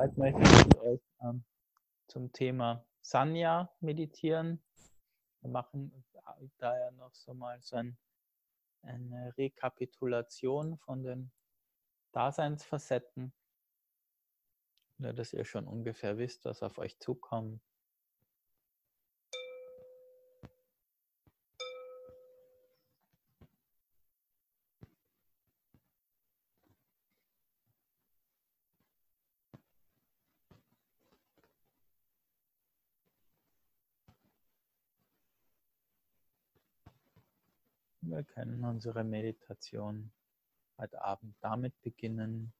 Heute möchte ich mit euch zum Thema Sanya meditieren. Wir machen daher noch so mal so eine Rekapitulation von den Daseinsfacetten, nur dass ihr schon ungefähr wisst, was auf euch zukommt. Wir können unsere Meditation heute Abend damit beginnen,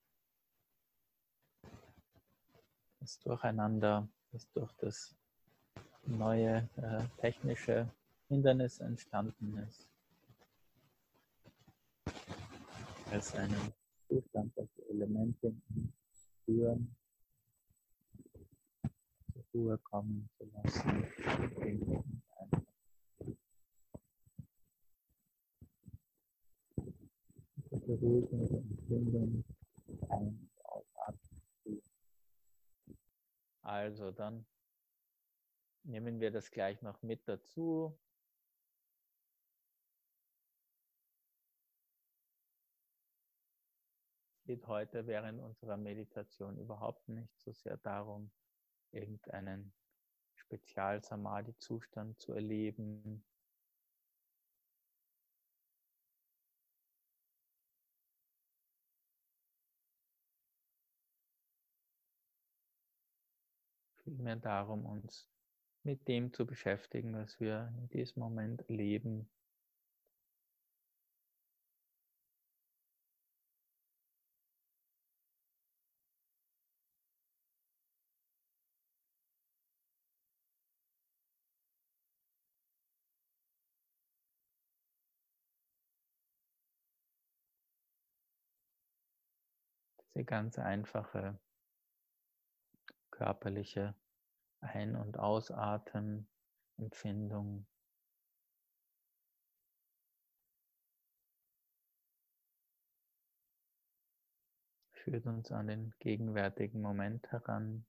das Durcheinander, das durch das neue technische Hindernis entstanden ist, als einen Zustand, dass die Elemente spüren, zur Ruhe kommen zu lassen, beruhigende Empfindung ein- und ausatmen. Also dann nehmen wir das gleich noch mit dazu. Es geht heute während unserer Meditation überhaupt nicht so sehr darum, irgendeinen Spezial-Samadhi-Zustand zu erleben. Vielmehr darum, uns mit dem zu beschäftigen, was wir in diesem Moment erleben. Diese ganz einfache körperliche Ein- und Ausatmen-Empfindung führt uns an den gegenwärtigen Moment heran.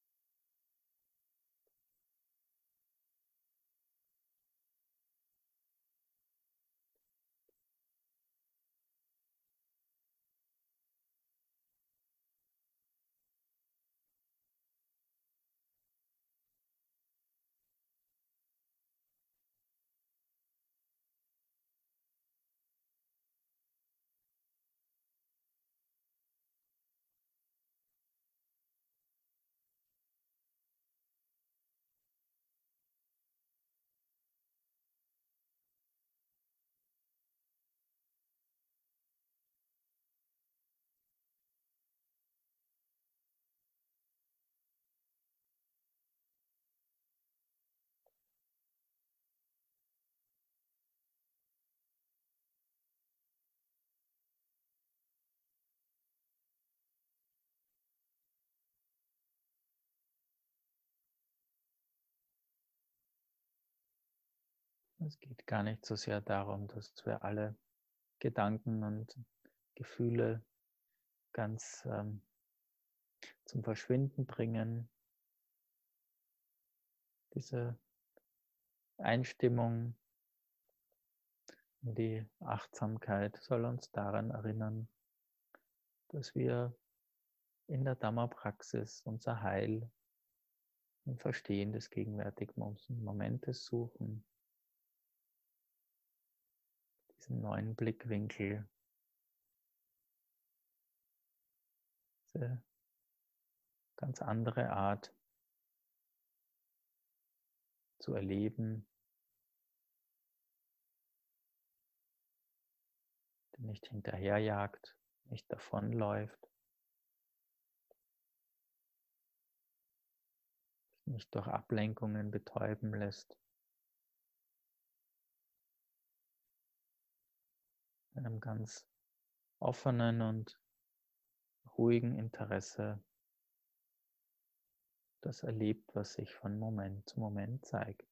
Es geht gar nicht so sehr darum, dass wir alle Gedanken und Gefühle ganz zum Verschwinden bringen. Diese Einstimmung in die Achtsamkeit soll uns daran erinnern, dass wir in der Dhamma-Praxis unser Heil im Verstehen des gegenwärtigen Momentes suchen, diesen neuen Blickwinkel, diese ganz andere Art zu erleben, die nicht hinterherjagt, nicht davonläuft, nicht durch Ablenkungen betäuben lässt, einem ganz offenen und ruhigen Interesse das erlebt, was sich von Moment zu Moment zeigt.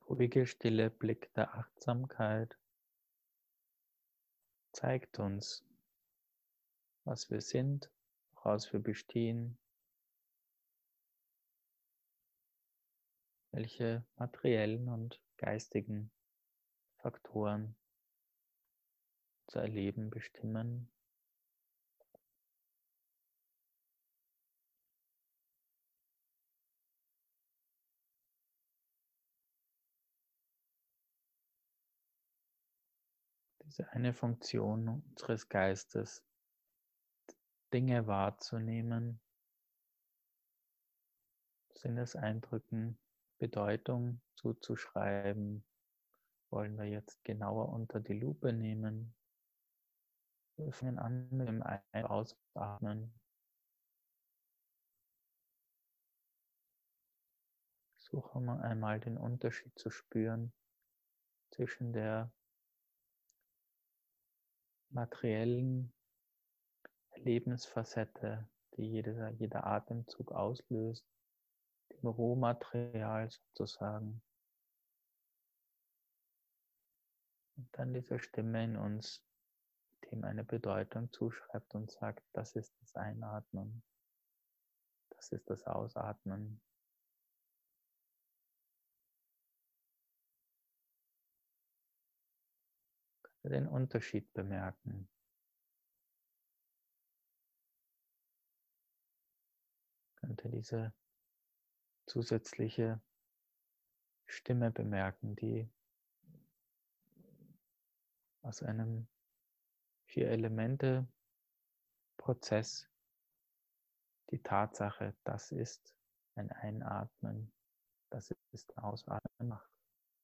ruhige, stille Blick der Achtsamkeit zeigt uns, was wir sind, woraus wir bestehen, welche materiellen und geistigen Faktoren unser Erleben bestimmen. Diese eine Funktion unseres Geistes, Dinge wahrzunehmen, Sinneseindrücken Bedeutung zuzuschreiben, wollen wir jetzt genauer unter die Lupe nehmen. Wir fangen an mit dem Ein- und Ausatmen. Suchen wir einmal den Unterschied zu spüren zwischen der materiellen Lebensfacette, die jeder Atemzug auslöst, dem Rohmaterial sozusagen, und dann dieser Stimme in uns, dem eine Bedeutung zuschreibt und sagt, das ist das Einatmen, das ist das Ausatmen. Den Unterschied bemerken. Könnte diese zusätzliche Stimme bemerken, die aus einem 4-Elemente-Prozess die Tatsache, das ist ein Einatmen, das ist Ausatmen macht.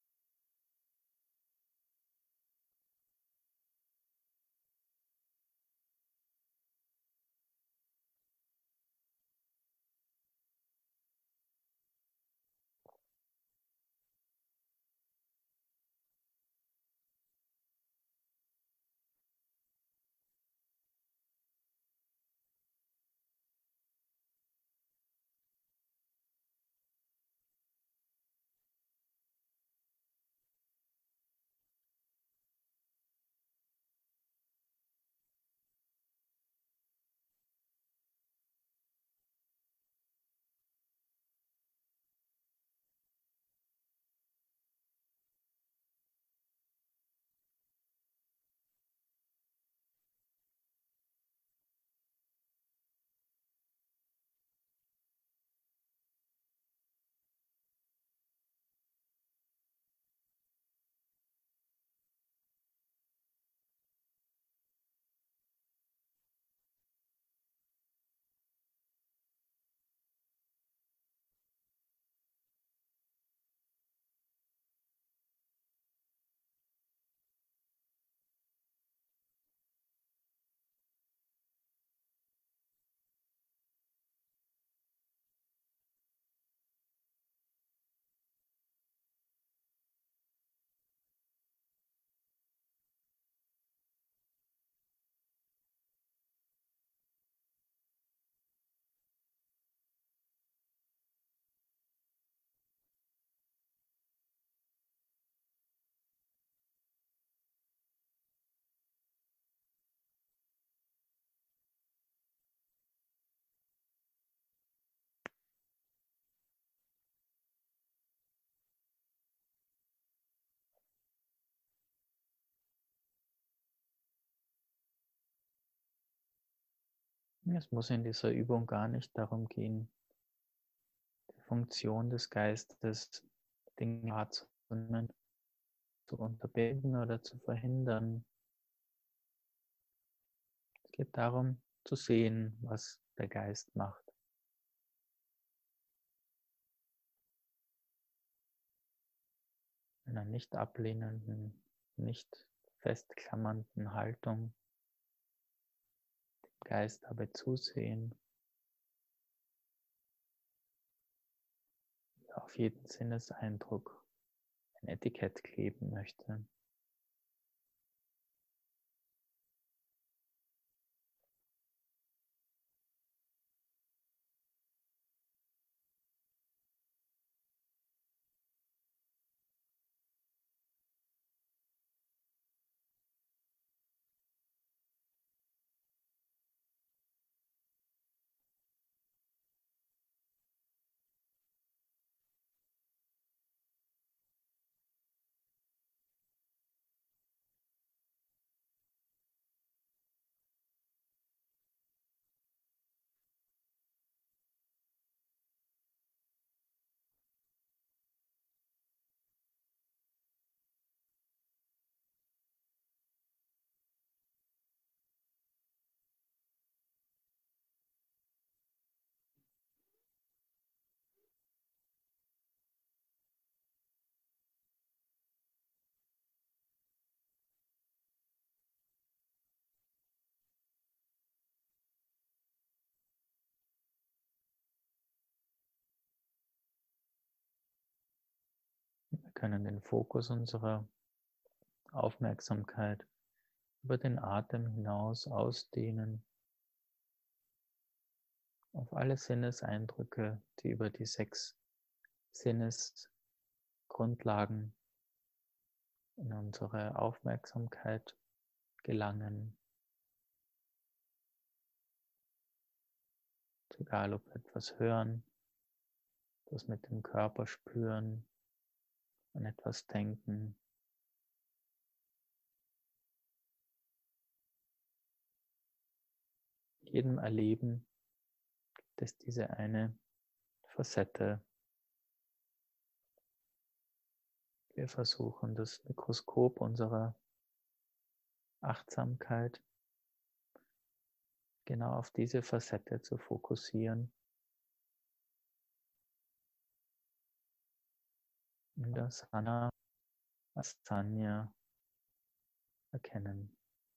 Es muss in dieser Übung gar nicht darum gehen, die Funktion des Geistes, Dinge wahrzunehmen, zu unterbinden oder zu verhindern. Es geht darum, zu sehen, was der Geist macht. In einer nicht ablehnenden, nicht festklammernden Haltung dem Geist dabei zusehen, wie er auf jeden Sinneseindruck ein Etikett kleben möchte. können den Fokus unserer Aufmerksamkeit über den Atem hinaus ausdehnen auf alle Sinneseindrücke, die über die 6 Sinnesgrundlagen in unsere Aufmerksamkeit gelangen. Egal ob wir etwas hören, das mit dem Körper spüren, an etwas denken. In jedem Erleben gibt es diese eine Facette. Wir versuchen, das Mikroskop unserer Achtsamkeit genau auf diese Facette zu fokussieren und das Asana als Sanya erkennen.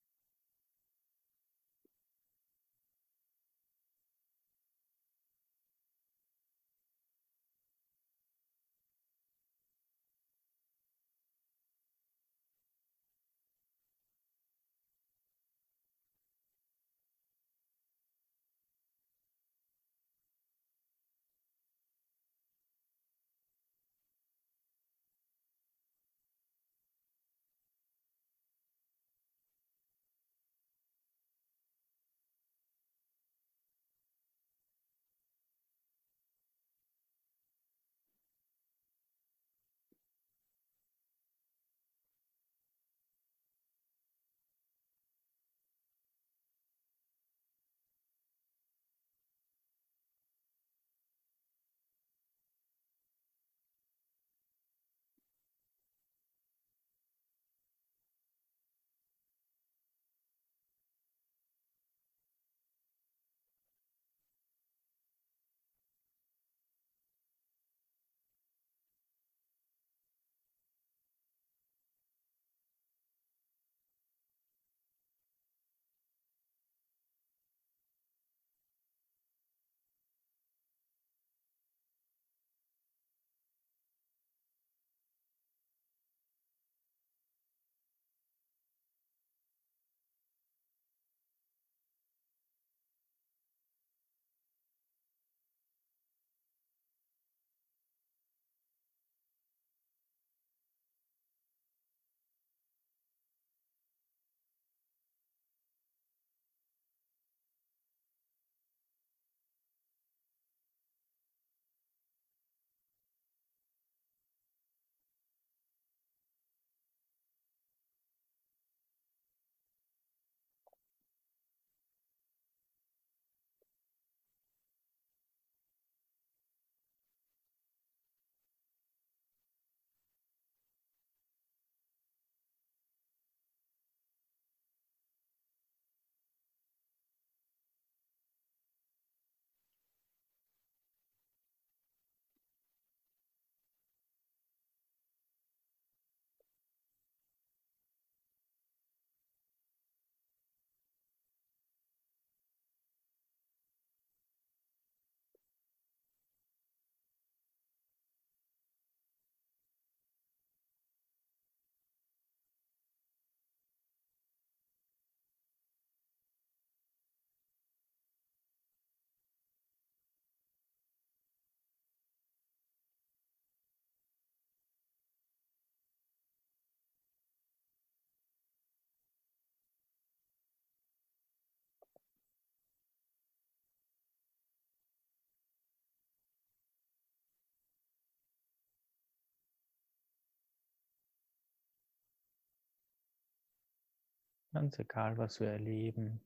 Ganz egal, was wir erleben,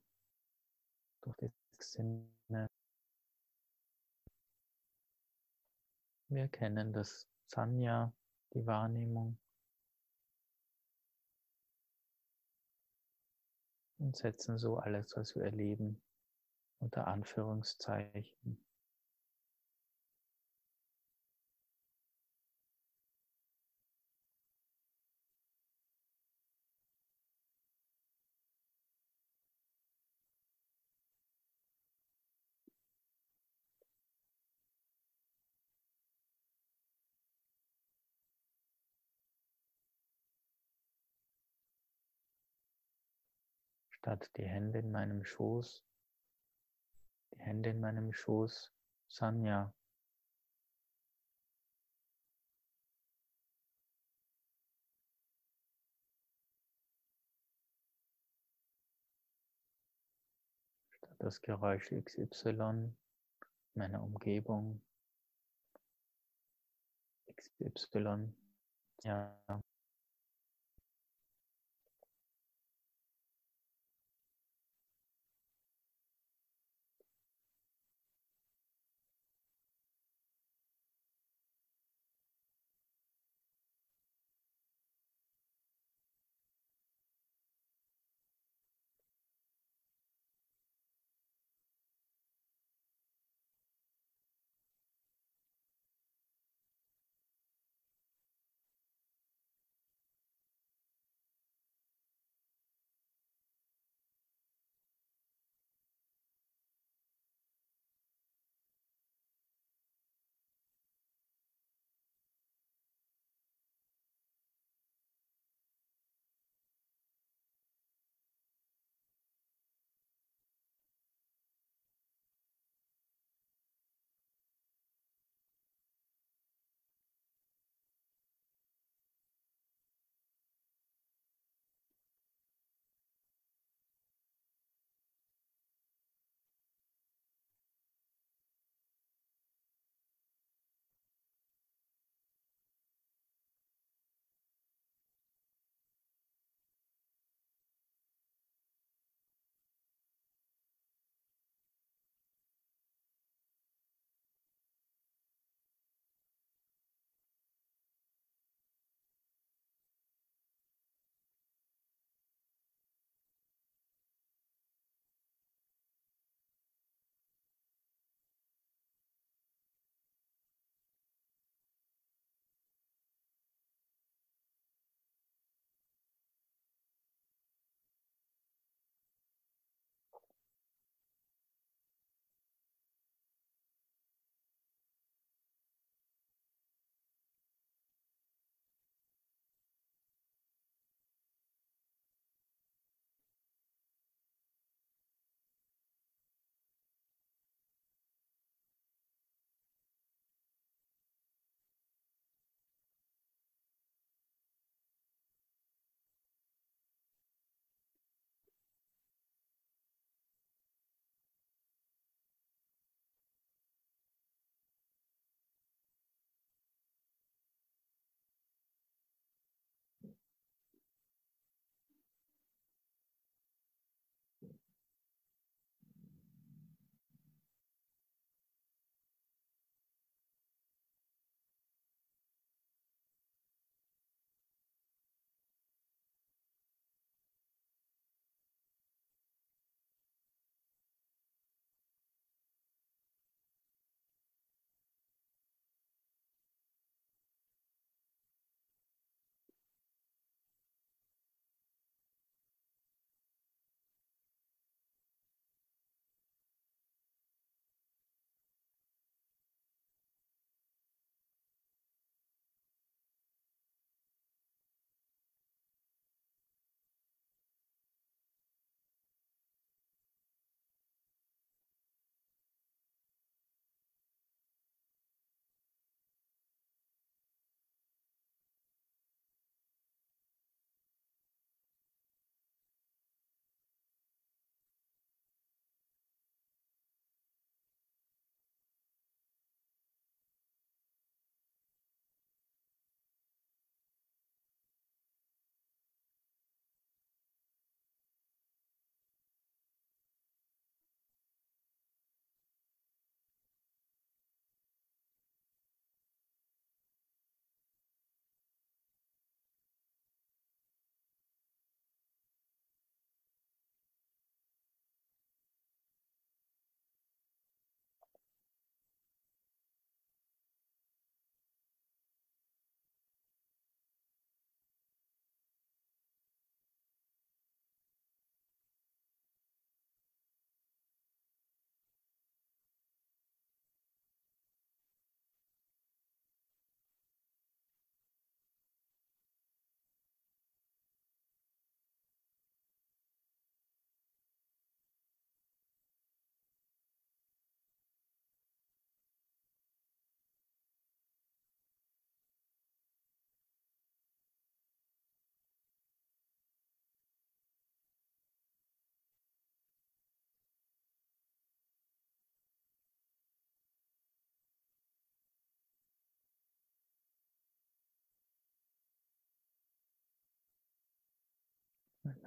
durch die Sinne. Wir erkennen das Sanya, die Wahrnehmung, und setzen so alles, was wir erleben, unter Anführungszeichen. statt die Hände in meinem Schoß, die Hände in meinem Schoß, Sanya. Statt das Geräusch XY, meiner Umgebung, XY, ja.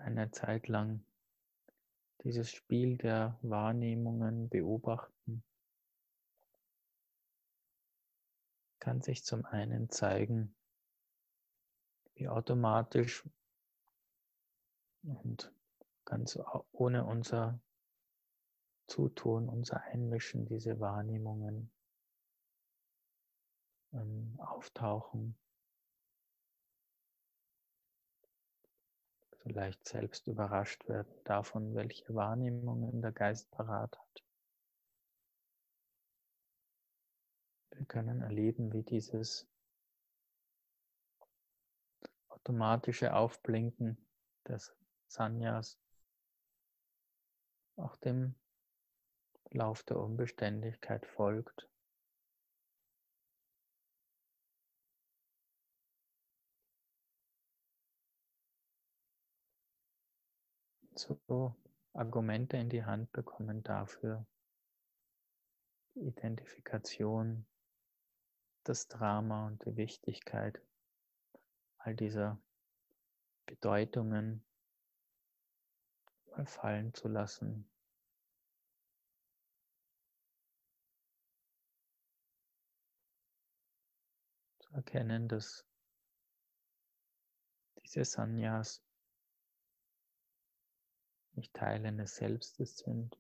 eine Zeit lang dieses Spiel der Wahrnehmungen beobachten, kann sich zum einen zeigen, wie automatisch und ganz ohne unser Zutun, unser Einmischen diese Wahrnehmungen auftauchen, vielleicht selbst überrascht werden davon, welche Wahrnehmungen der Geist parat hat. Wir können erleben, wie dieses automatische Aufblinken des Sannyas auch dem Lauf der Unbeständigkeit folgt. So Argumente in die Hand bekommen dafür, die Identifikation, das Drama und die Wichtigkeit all dieser Bedeutungen mal fallen zu lassen. Zu erkennen, dass diese Sannyas nicht Teil eines Selbstes sind,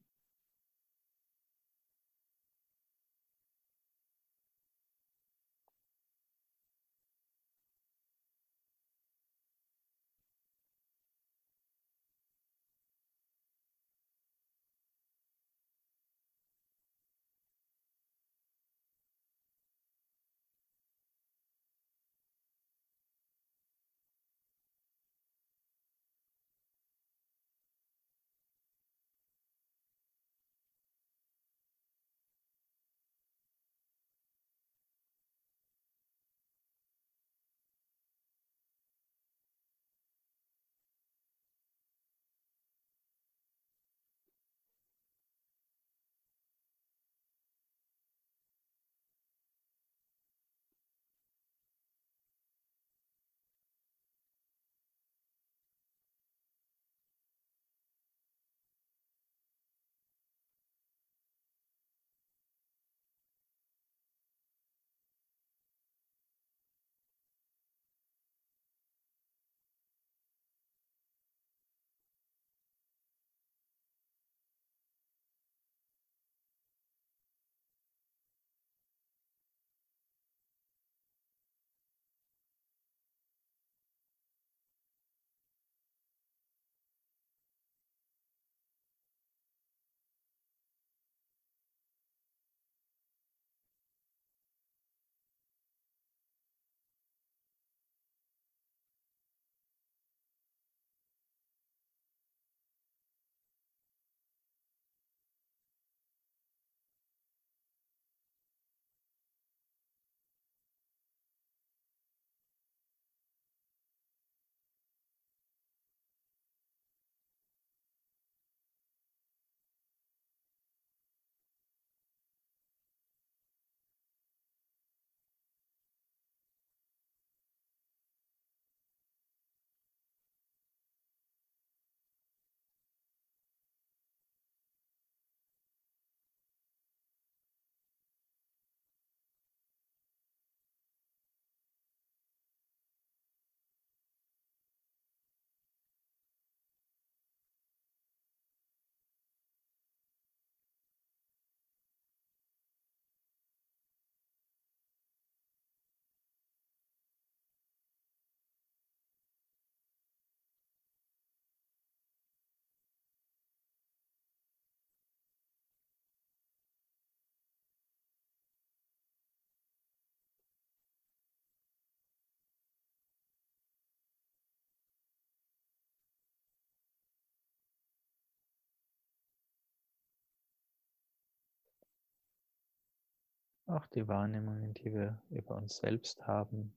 auch die Wahrnehmungen, die wir über uns selbst haben,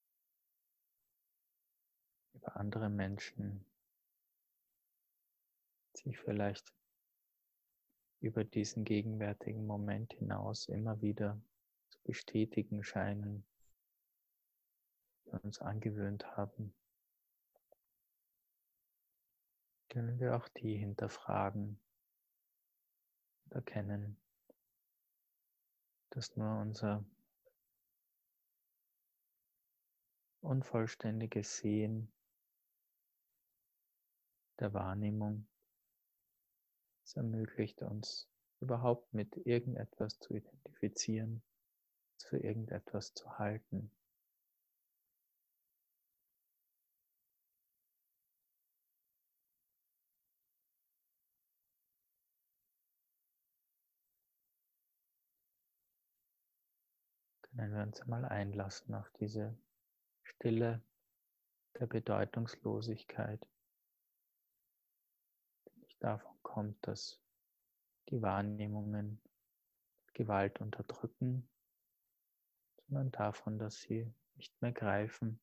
über andere Menschen, sich vielleicht über diesen gegenwärtigen Moment hinaus immer wieder zu bestätigen scheinen, wir uns angewöhnt haben. können wir auch die hinterfragen und erkennen, dass nur unser unvollständiges Sehen der Wahrnehmung es ermöglicht uns überhaupt mit irgendetwas zu identifizieren, für irgendetwas zu halten. Können wir uns einmal einlassen auf diese Stille der Bedeutungslosigkeit, die nicht davon kommt, dass die Wahrnehmungen Gewalt unterdrücken, sondern davon, dass sie nicht mehr greifen,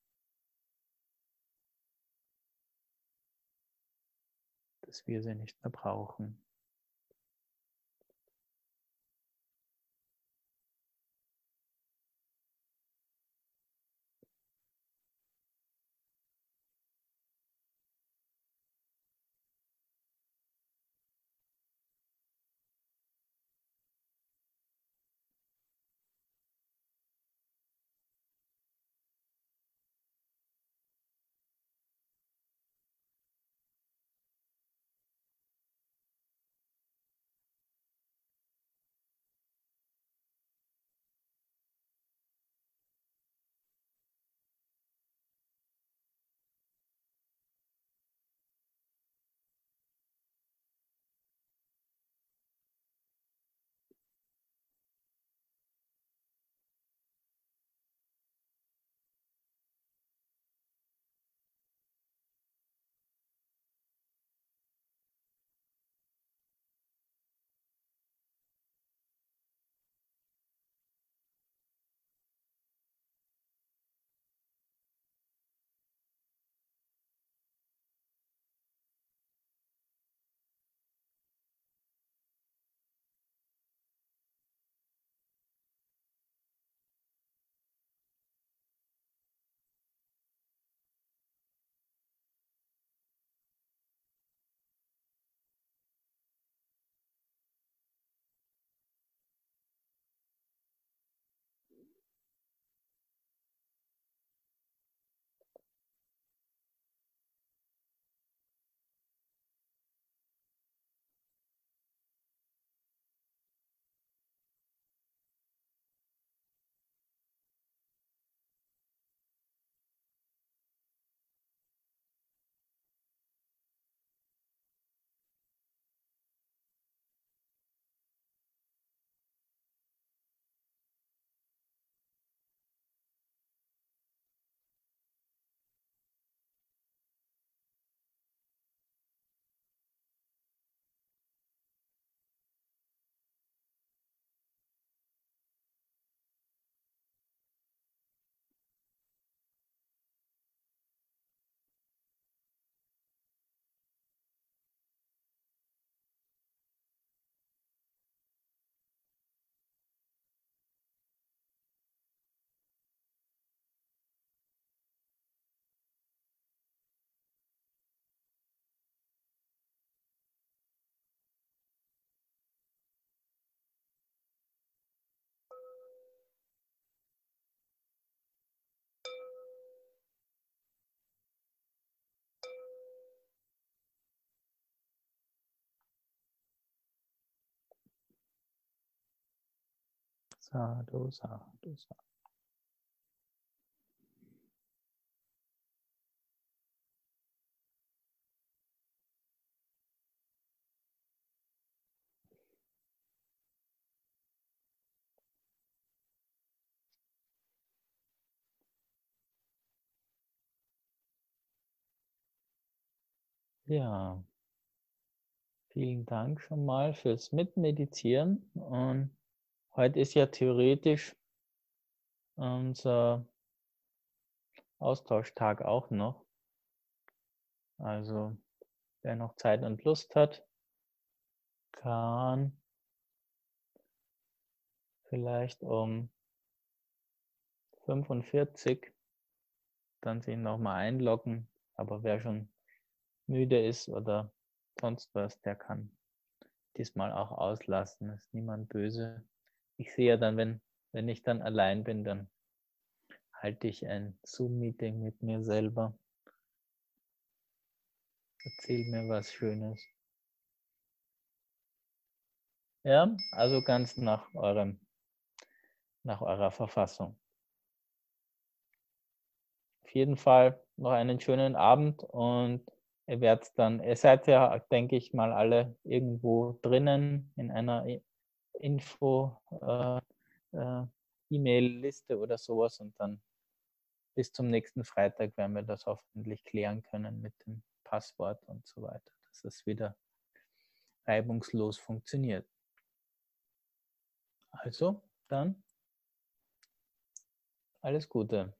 dass wir sie nicht mehr brauchen. Sadhu, sadhu, sadhu. Ja, vielen Dank schon mal fürs Mitmeditieren. Und heute ist ja theoretisch unser Austauschtag auch noch. Also wer noch Zeit und Lust hat, kann vielleicht um 45 dann sich nochmal einloggen. Aber wer schon müde ist oder sonst was, der kann diesmal auch auslassen. Ist niemand böse. Ich sehe ja dann, wenn ich dann allein bin, dann halte ich ein Zoom-Meeting mit mir selber. Erzähl mir was Schönes. Ja, also ganz nach eurer Verfassung. Auf jeden Fall noch einen schönen Abend und ihr seid ja, denke ich mal, alle irgendwo drinnen in einer E-Mail-Liste oder sowas und dann bis zum nächsten Freitag werden wir das hoffentlich klären können mit dem Passwort und so weiter, dass es wieder reibungslos funktioniert. Also, dann alles Gute.